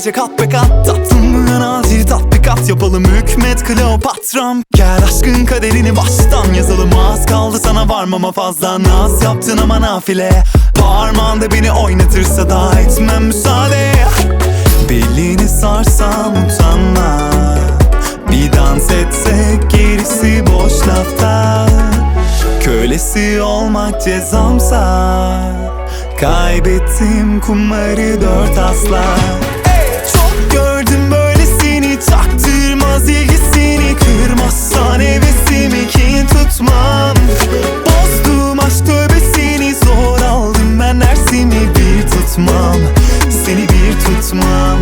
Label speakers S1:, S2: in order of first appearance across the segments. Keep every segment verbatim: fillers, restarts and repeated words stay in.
S1: gece kat be kat. Tatlımın acil tatbikat yapalım, hükmet Kleopatram. Gel aşkın kaderini baştan yazalım. Az kaldı sana varmama, fazla naz yaptın ama nafile. Parmağında beni oynatırsa da etmem müsaade. Belini sarsam utanma, bir dans etsek gerisi boş lafta. Kölesi olmak cezamsa, kaybettim kumarı dört asla. Çok gördüm böylesini, çaktırmaz ilgisini. Kırmazsan hevesimi kin tutmam. Bozdum aşk tövbesini, zor aldım ben dersimi. Bir tutmam, seni bir tutmam.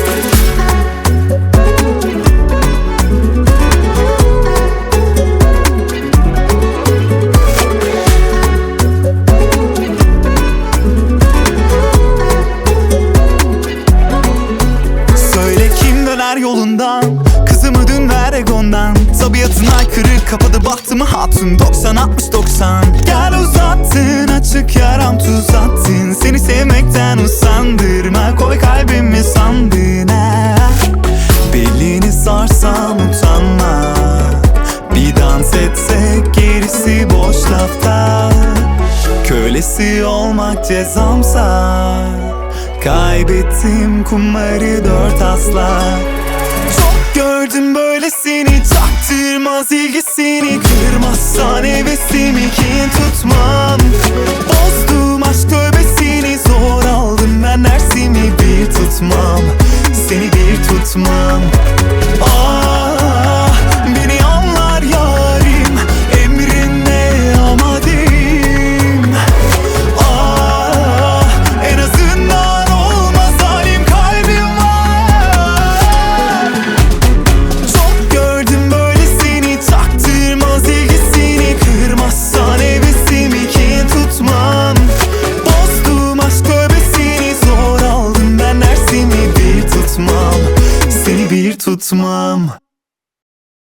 S1: Yolundan, kızımı dün ver egondan. Tabiatın aykırı kapadı bahtımı hatun. Doksan altmış doksan. Gel uzattın, açık yaram tuz attın. Seni sevmekten usandırma, koy kalbimi sandığına. Belini sarsam utanma, bir dans etsek gerisi boş lafta. Kölesi olmak cezamsa, kaybettim kumarı dört asla. Çok gördüm böylesini, çaktırmaz ilgisini. Kırmazsan hevesimi kin tutmam. Bozdum aşk tövbesini, zor aldım ben dersimi. Bir tutmam, seni bir tutmam.